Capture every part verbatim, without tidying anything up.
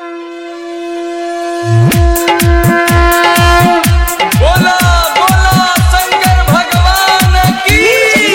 बोला बोला शंकर भगवान की।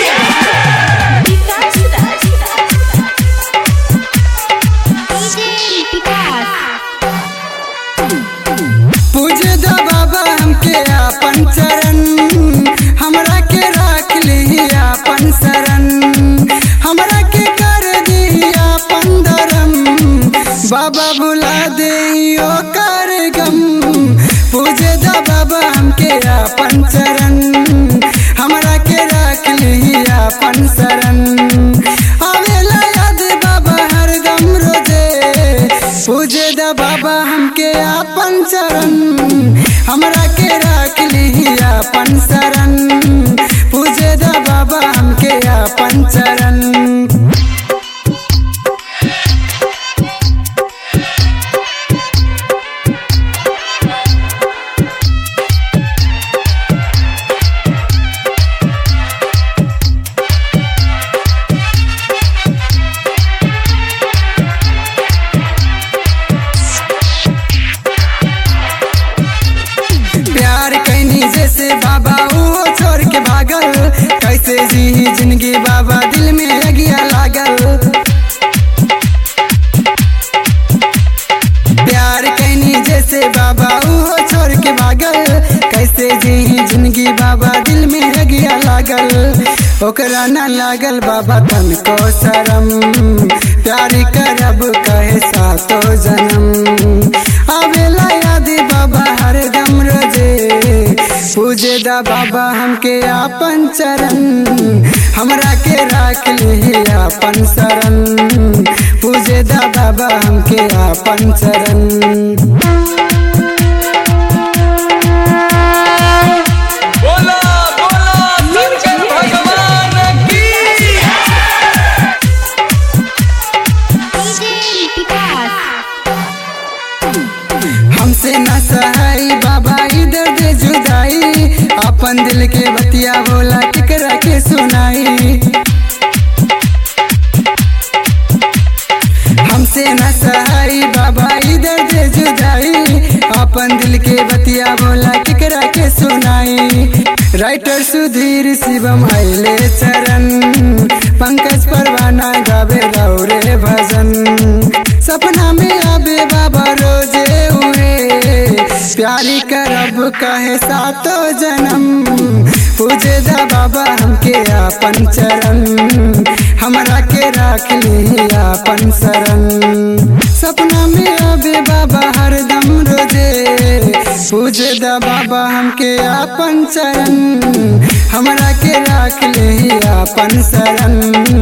पूजे दो बाबा हमके आपन चरण, हमरा के राख ली आपन शरण, हमरा के कर दी आपन धर्म, बाबा बुला दे ओ कर गम। पूजे दो बाबा हमके आपन चरण, हमरा के राख ली आपन शरण, आवेला याद बाबा हर गम रोजे। पूजे दो बाबा हमके आपन चरण, हमरा के राख ली आपन शरण, पूजे दो बाबा हमके आपन चरण। प्यार कैनी जैसे बाबा वो छोड़ के भागल, कैसे जी जिंदगी बाबा दिल में अगिया लागल। प्यार कैनी जैसे बाबा वो छोड़ के भागल, कैसे जी जिंदगी बाबा दिल में अगिया लागल। ओकरा न लागल बाबा तन को शरम, प्यार करब कहे सातो जन्म, आवेला याद बाबा हर दम रोजे। पूजे दा बाबा हमके आपन चरण, हमरा के राख ली आपन शरण, पूजे दा बाबा हमके आपन चरण। बोला बोला शंकर भगवान की। हमसे न सहाई बाबा इधर दे जुदाई, अपन दिल के बतिया बोला केकरा के सुनाई। हमसे न सहाई बाबा इधर दे जुदाई, अपन दिल के बतिया बोला केकरा के सुनाई। राइटर सुधीर शिवम आइले चरण, पंकज परवाना गावे रौरे भजन, सपना में आबे बाबा रोजे उहे, प्यारी करब कहे सातो जन्म। पूजे दा बाबा हमके आपन चरण, हमरा के राख ली आपन शरण, सपना में आबे बाबा हरदम रोजे। पूजे दा बाबा हमके आपन चरण, हमरा के राख ली आपन शरण,